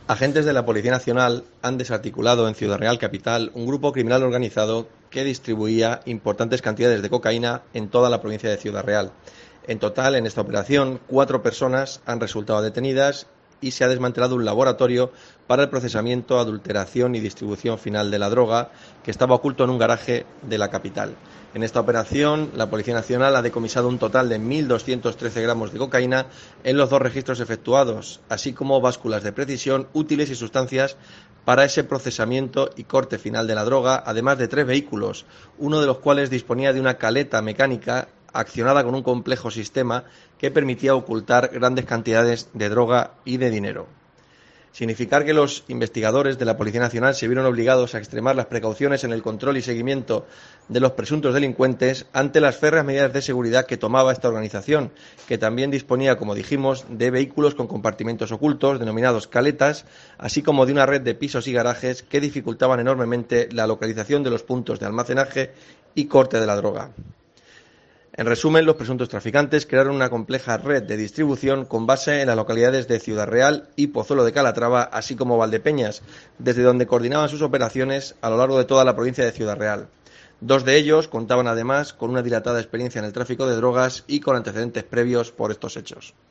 Agentes de la Policía Nacional han desarticulado en Ciudad Real capital un grupo criminal organizado que distribuía importantes cantidades de cocaína en toda la provincia de Ciudad Real. En total, en esta operación, 4 personas han resultado detenidas y se ha desmantelado un laboratorio para el procesamiento, adulteración y distribución final de la droga que estaba oculto en un garaje de la capital. En esta operación, la Policía Nacional ha decomisado un total de 1.213 gramos de cocaína en los 2 registros efectuados, así como básculas de precisión, útiles y sustancias para ese procesamiento y corte final de la droga, además de 3 vehículos, uno de los cuales disponía de una caleta mecánica accionada con un complejo sistema que permitía ocultar grandes cantidades de droga y de dinero. Significar que los investigadores de la Policía Nacional se vieron obligados a extremar las precauciones en el control y seguimiento de los presuntos delincuentes ante las férreas medidas de seguridad que tomaba esta organización, que también disponía, como dijimos, de vehículos con compartimentos ocultos, denominados caletas, así como de una red de pisos y garajes que dificultaban enormemente la localización de los puntos de almacenaje y corte de la droga. En resumen, los presuntos traficantes crearon una compleja red de distribución con base en las localidades de Ciudad Real y Pozuelo de Calatrava, así como Valdepeñas, desde donde coordinaban sus operaciones a lo largo de toda la provincia de Ciudad Real. 2 de ellos contaban además con una dilatada experiencia en el tráfico de drogas y con antecedentes previos por estos hechos.